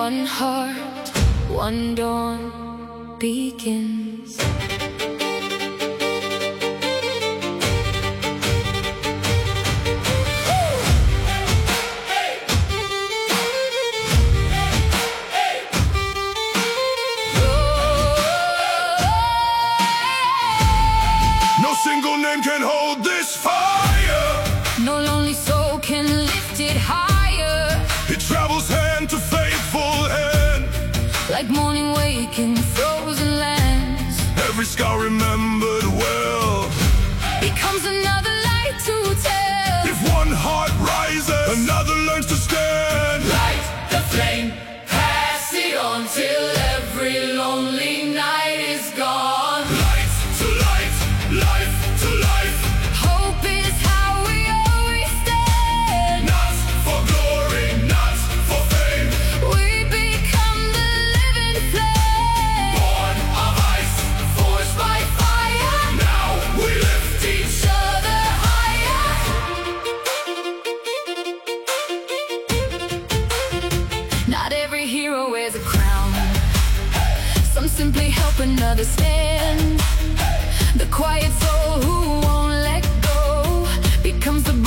One heart, one dawn begins. No single name can hold this fire. No lonely soul can lift it higher. It travels hand to faithful hand, like morning wake in frozen lands. every scar remembered well Becomes another light to tell. If one heart rises, another learns to stand. Light the flame, pass it on till every lonely night is gone. Light to light, life to life. Hope is how we always stand. Not for glory, not for fame. We become the living flame. Born of ice, Forged by fire, now we lift each other higher. Not every hero wears a crown. Some simply help another stand. The quiet soul who won't let go becomes the